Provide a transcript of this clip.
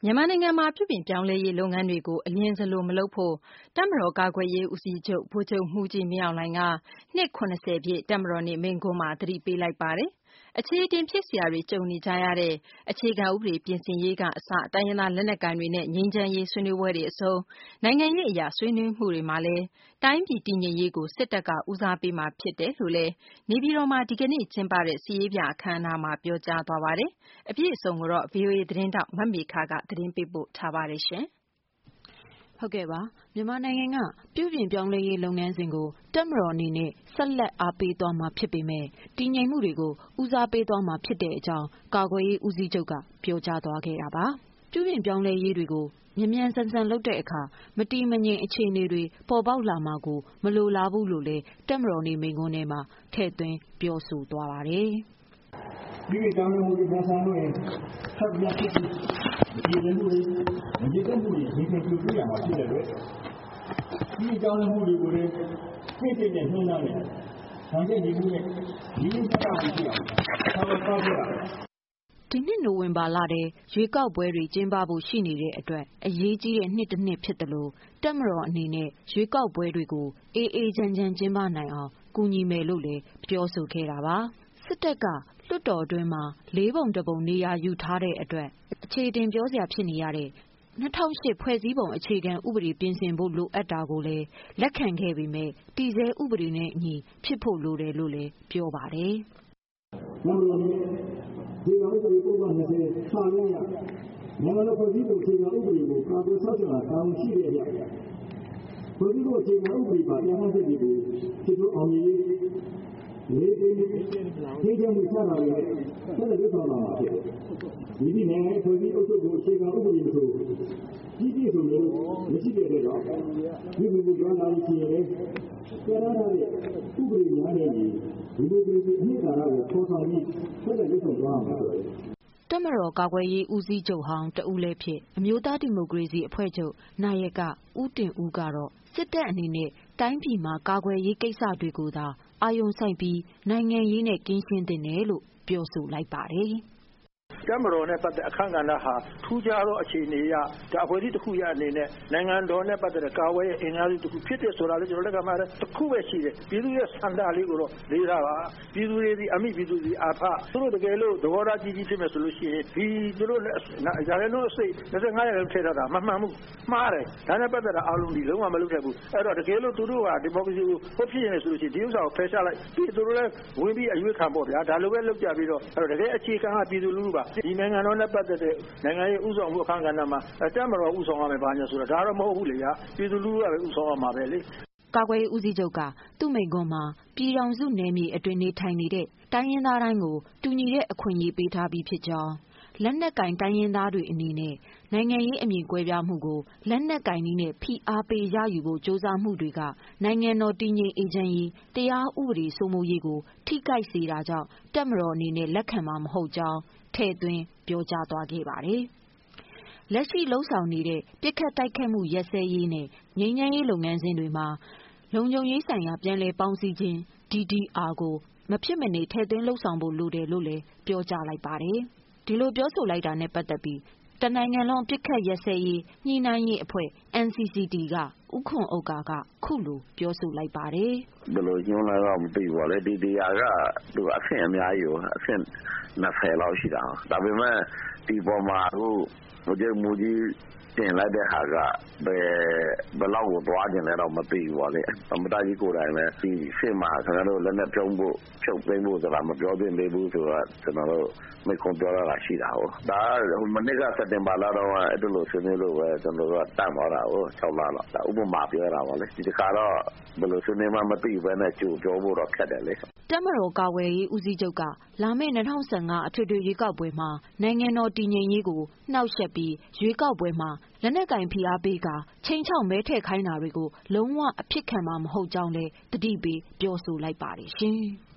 မြန်မာနိုင်ငံမှာပြုပြင်ပြောင်းလဲရေးလုပ်ငန်းတွေကိုအလျင်စလိုမလုပ်ဖို့တပ်မတော်ကာကွယ်ရေးဦးစီးချုပ်ဗိုလ်ချုပ်မှူးကြီးမင်းအောင်လှိုင်ကနှစ်70ပြည့်တပ်မတော်နေ့မိန့်ခွန်းမှာသတိပေးလိုက်ပါတယ်။အခြေအတင်ဖြစ်စရာတွေကြုံနေကြရတဲ့အခြေခံဥပဒေပြင်ဆင်ရေးကအစတိုင်းရင်းသားလက်နက်ကိုင်တွေနဲ့ငြိမ်းချမ်းရေးဆွေးနွေးပွဲတွေအစုံနိုင်ငံရေးအရာဆွေးနွေးမှုတွေမှာလည်းတိုင်းပြည်တည်ငြိမ်ရေးကိုစစ်တပ်ကဦးစားပေးမှာဖြစ်တယ်လို့လည်းနေပြည်တော်မှာဒီကနေ့ကျင်းပတဲ့စစ်ရေးပြအခမ်းအနားမှာပြောကြားသွားပါတယ်။အပြည့်အစုံကိုတော့ VOA သတင်းထောက်မမေခကသတင်းပေးပို့ထားပါတယ်ရှင်။ဟုတ်ကဲ့ပါမြန်မာနိုင်ငံကပြုပြင်ပြောင်းလဲရေးလုပ်ငန်းစဉ်ကိုတပ်မတော်အနေနဲ့ဆက်လက်အားပေးသွားမှာဖြစ်ပေမဲ့တည်ငြိမ်မှုတွေကိုဦးစားပေးသွားမှာဖြစ်တဲ့အကြောင်းကာကွယ်ရေးဦးစီးချုပ်ကပြောကြားသွားခဲ့တာပါပြုပြင်ပြောင်းလဲရေးတွေကိုမြန်မြန်ဆန်ဆန်လုပ်တဲ့အခါမတည်မငြိမ်အခြေအနေတွေပေါ်ပေါက်လာမှာကိုမလိုလားဘူးလို့လည်းတပ်မတော်နေမိန့်ခွန်းထဲမှာထည့်သွင်းပြောဆိုသွားပါတယ်ဒီကြောင့်မို့ဒီမှာဆောင်လို့ဆက်ပြဖြစ်ပြီးဒီလိုမျိုးမကြည့်တဲ့မှုတွေဒီလိုပြုပြရမှာဖြစ်တဲ့အတွက်ဒီကြောင့်မှုတွေကိုလည်းဖိတ်တဲ့နှိုးနှောင်းတယ်။ဆောင်တဲ့ဒီမှုနဲ့ဒီလိုစကားကိုကြည့်အောင်ဆောက်တော့ပြတာဒီနှစ်နိုဝင်ဘာလထဲရွေးကောက်ပွဲတွေကျင်းပဖို့ရှိနေတဲ့အတွက်အရေးကြီးတဲ့နှစ်တစ်နှစ်ဖြစ်တယ်လို့တပ်မတော်အနေနဲ့ရွေးကောက်ပွဲတွေကိုအေးအေးချမ်းချမ်းကျင်းပနိုင်အောင်ကူညီမယ်လို့လည်းပြောဆိုခဲ့တာပါစစ်တပ်ကလွှတ်တော်အတွင်းမှာ၄ပုံတစ်ပုံနေရာယူထားတဲ့အတွက်အခြေတင်ပြောစရာဖြစ်နေရတဲ့2008ဖွဲ့စည်းပုံအခြေခံဥပဒေပြင်ဆင်ဖို့လိုအပ်တာကိုလည်းလက်ခံခဲ့ပေမဲ့တည်ဆဲဥပဒေနဲ့အညီဖြစ်ဖို့လိုတယ်လို့လည်းပြောပါတယ်။နောက်ပြီးဒီဥပဒေပုံမှန်20စာရင်းရနိုင်ငံတော်ဖွဲ့စည်းပုံအခြေခံဥပဒေကိုကာကွယ်ဆောက်ရှောက်တာတောင်းရှိရတဲ့ဖွဲ့စည်းပုံအခြေခံဥပဒေပါတရားချက်တွေကိုဖြစ်လို့အောင်ရေးလေးလေးဒီကြောင့်စတာတွေဆက်လက်လုပ်ဆောင်လာမှာဖြစ်တယ်။ဒီနိုင်ငံဖွဲ့စည်းအုပ်ချုပ်ပုံအခြေခံဥပဒေကိုကြီးကြီးဆိုလို့မရှိတဲ့တော့ဒီလိုမျိုးပြောလာလို့ရှိရင်ကျေရတာတဲ့ဥပဒေများတဲ့ဒီလိုမျိုးအနှစ်သာရကိုပေါ်ဆောင်ပြီးဆက်လက်လုပ်ဆောင်သွားမှာဖြစ်တယ်။တပ်မတော်ကာကွယ်ရေးဦးစီးချုပ်ဟောင်းတဦးလည်းဖြစ်အမျိုးသားဒီမိုကရေစီအဖွဲ့ချုပ်နာယကဦးတင်ဦးကတော့စစ်တပ်အနေနဲ့တိုင်းပြည်မှာကာကွယ်ရေးကိစ္စတွေကိုသာအာရုံစိုက်ပြီးနိုင်ငံရေးနဲ့ကင်းရှင်းတဲ့နယ်လို့ပြောဆိုလိုက်ပါတယ်။တပ်မတော်နဲ့ပတ်သက်အခမ်းကဏ္ဍဟာထူးခြားသောအခြေအနေအရဒါအဖွဲ့အစည်းတစ်ခုရအနေနဲ့နိုင်ငံတော်နဲ့ပတ်သက်တဲ့ကာဝယ်ရေးအင်အားစုတစ်ခုဖြစ်တဲ့ဆိုတာလေးကျွန်တော်လက်ခံပါတယ်တစ်ခုပဲရှိတယ်ပြည်သူရဲ့စံတာလေးကိုတော့လေးစားပါပြည်သူတွေဒီအမိပြည်သူတွေအာဖသူတို့တကယ်လို့သဘောထားကြီးကြီးဖြစ်မယ်ဆိုလို့ရှိရင်ဒီသူတို့ရာခိုင်နှုန်းအစိတ်25ရာခိုင်နှုန်းထည့်ထားတာမမှန်ဘူးမှားတယ်ဒါနဲ့ပတ်သက်တာအားလုံးဒီလုံးဝမလုပ်ခဲ့ဘူးအဲ့တော့တကယ်လို့သူတို့ကဒီမိုကရေစီကိုဟုတ်ဖြစ်ရင်ဆိုလို့ရှိရင်ဒီဥစ္စာကိုဖယ်ရှားလိုက်ပြီးသူတို့လည်းဝင်ပြီးအရွေးခံပေါ့ဗျာဒါလိုပဲလုပ်ကြပြီးတော့အဲ့တော့တကယ်အခြေခံကပြည်သူလူထုပါဒီနိုင်ငံတော်နဲ့ပတ်သက်တဲ့နိုင်ငံရေးဥဆောင်မှုအခမ်းကဏ္ဍမှာတပ်မတော်ဥဆောင်ရမယ်ဘာညာဆိုတာဒါတော့မဟုတ်ဘူးလေဗျာပြည်သူလူထုကပဲဥဆောင်ရမှာပဲလေကာကွယ်ရေးဦးစီးချုပ်ကသူ့မိန့်ခွန်းမှာပြည်ထောင်စုနယ်မြေအတွင်းနေထိုင်နေတဲ့တိုင်းရင်းသားတိုင်းကိုတူညီတဲ့အခွင့်အရေးပေးထားပြီးဖြစ်ကြောင်းလက်နက်ကင်တိုင်းရင်းသားတွေအနေနဲ့နိုင်ငံရေးအမြင်ကွဲပြားမှုကိုလက်နက်ကင်နည်းနဲ့ဖိအားပေးရယူဖို့စ조사မှုတွေကနိုင်ငံတော်တည်ငြိမ်အေးချမ်းရေးတရားဥပဒေစိုးမိုးရေးကိုထိခိုက်စေတာကြောင့်တပ်မတော်အနေနဲ့လက်ခံမှာမဟုတ်ကြောင်းထည့်သွင်းပြောကြားသွားခဲ့ပါတယ်။လက်ရှိလှုပ်ဆောင်နေတဲ့ပြစ်ခတ်တိုက်ခတ်မှုရက်စဲရေးနဲ့ငြိမ်းချမ်းရေးလုပ်ငန်းစဉ်တွေမှာလုံခြုံရေးဆိုင်ရာပြန်လည်ပေါင်းစည်းခြင်း DDR ကိုမဖြစ်မနေထည့်သွင်းလှုပ်ဆောင်ဖို့လိုတယ်လို့လည်းပြောကြားလိုက်ပါတယ်။ဒီလိုပြောဆိုလိုက်တာနဲ့ပတ်သက်ပြီးတနိုင်ငံလုံးပြစ်ခတ်ရက်စဲရေးညှိနှိုင်းရေးအဖွဲ့ NCCT ကဦးခွန်ဥက္ကာကခုလိုပြောဆိုလိုက်ပါတယ်။ဘယ်လိုညွှန်းလဲတော့မသိဘူးပါလေ DDR ကသူအဆင့်အများကြီးကိုအဆင့်20လောက်ရှိတာဒါပေမဲ့ဒီပေါ်မှာအခုမကြည့်မူကြီးတင်လိုက်တဲ့ဟာကဘယ်လောက်ကိုသွားကျင်လဲတော့မသိဘူးပါလေအမတကြီးကိုယ်တိုင်လည်းဒီရှေ့မှာခင်ဗျားတို့လက်နဲ့ဖြုတ်သိမ်းဖို့ဆိုတာမပြောသင့်သေးဘူးဆိုတော့ကျွန်တော်တို့မိခွန်ပြောရတာရှိတာဟုတ်ဒါမနစ်ကစက်တင်ဘာလတော့အဲ့လိုဆွေးနွေးလို့ပဲကျွန်တော်တို့ကတန့်သွားတာဟုတ်6လလောက်ဒါဥပမာပြောတာပါလေဒီတစ်ခါတော့ဘယ်လိုဆွေးနွေးမှမသိဘဲနဲ့ကြိုပြောဖို့တော့ခက်တယ်လေတပ်မတော်ကာကွယ်ရေးဦးစီးချုပ်ကလာမယ့်2015အထွေထွေရွေးကောက်ပွဲမှာနိုင်ငံတော်တည်ငြိမ်ရေးကိုနှောက်ယှက်ပြီးရွေးကောက်ပွဲမှာလက်နက်ကင်ဖိအားပေးကချိန်ချောက်မဲထည့်ခိုင်းတာတွေကိုလုံးဝအဖြစ်ခံမှာမဟုတ်ကြောင်းလည်းတတိပေးပြောဆိုလိုက်ပါတယ်ရှင်။